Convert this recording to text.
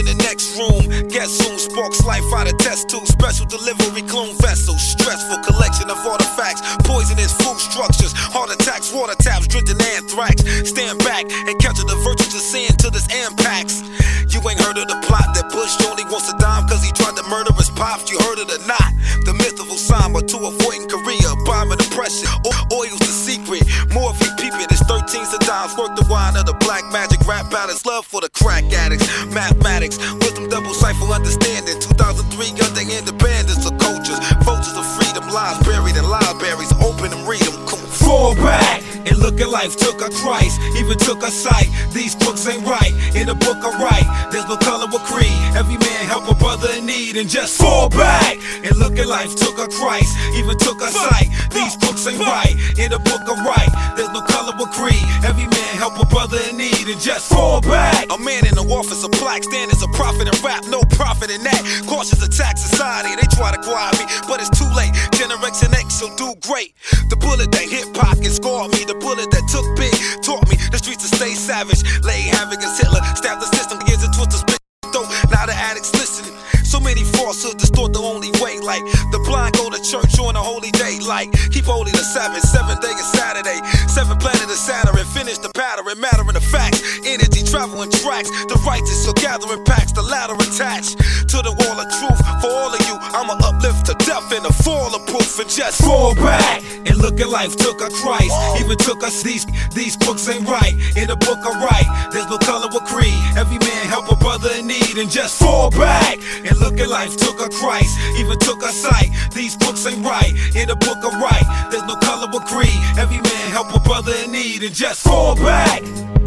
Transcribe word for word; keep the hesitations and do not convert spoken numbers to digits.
in the next room. Guess who sparks life out of test tube. Special delivery clone vessels. Stressful collection of artifacts. Poisonous food structures. Heart attacks, water taps, drenching anthrax. Stand back and capture the virtues of sin till this impacts. You ain't heard of the plot that Bush only wants to dime cause he tried to murder his pops. You heard it or not? The myth of Osama to avoiding Korea. Bombing depression. Oil's the secret. More if you peep it. It's thirteen Saddams. Work the wine of the black magic. Rap ballads. Love for the crack addicts. Mathematics. Wisdom double cipher understanding. two thousand three gun the independence of cultures. Vultures of freedom. Lies buried in libraries. Open and read them. Fall back and look at life. Took a Christ. Even took a sight. These books ain't right. In the book I write. There's no color or creed. Every man help a brother in need and just fall back and look at life. Took a Christ. Even took a sight. These books ain't right. In the book I write. There's no color or creed. Every man help a brother in need and just fall back. A man in the office of plaque stand as a prophet in rap. No profit in that. Cautious attack society. They try to quiet me, but it's too late. Generation X will do great. The bullet that hit pocket scarred me. The bullet that took big taught me the streets to stay savage. Lay havoc as Hitler. Stab the system. Gears and twist the split. Now the addicts listen. So many falsehoods distort the only way. Like the blind go to church on a holy day. Like keep holy the Sabbath. Seven day is Saturday. Seven planet is Saturn. Finish the pattern. Matter in the facts. Energy traveling tracks. The righteous are gathering packs. The ladder attached to the wall of truth. For all of you, I'ma uplift to death in the fall of proof and just fall back and look at life. Took a Christ. Even took us these these books ain't right. In the book I write. There's no color or creed. Every man help a brother in need and just fall back and look at life. Took a Christ. Even took a sight. These books ain't right. In the book I write. There's no color or creed. Every man help a brother in need and just fall back.